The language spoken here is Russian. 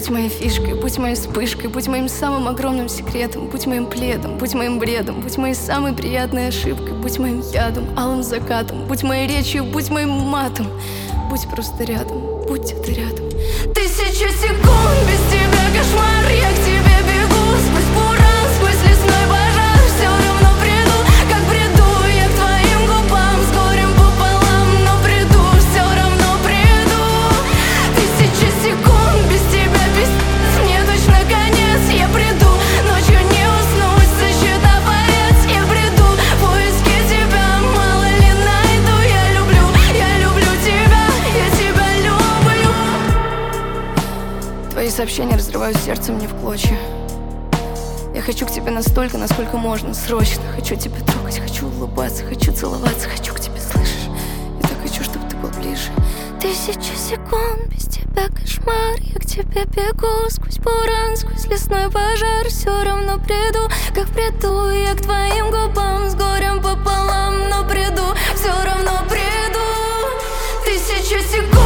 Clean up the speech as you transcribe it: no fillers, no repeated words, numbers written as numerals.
Будь моей фишкой, будь моей вспышкой, будь моим самым огромным секретом, будь моим пледом, будь моим бредом, будь моей самой приятной ошибкой, будь моим ядом, алым закатом, будь моей речью, будь моим матом. Будь просто рядом, будь ты рядом. 1000 секунд без тебя кошмар, я к тебе бегу. Сквозь буран, сквозь лесной пожар, все равно приду, как приду я к твоим губам с горем пополам, но приду, все равно приду. 1000 секунд без тебя, пиздец, мне точно конец. Я приду, ночью не уснуть, сосчитав овец. Я приду, в поиске тебя, мало ли найду. Я люблю тебя, я тебя люблю. Твои сообщения разрывают сердце мне в клочья. Я хочу к тебе настолько, насколько можно, срочно. Хочу тебя трогать, хочу улыбаться, хочу целоваться, хочу к тебе, слышишь? Я так хочу, чтобы ты был ближе. 1000 секунд без тебя кошмар, я к тебе бегу. Сквозь буран, сквозь лесной пожар, все равно приду, как приду я к твоим губам с горем пополам, но приду, все равно приду. 1000 секунд.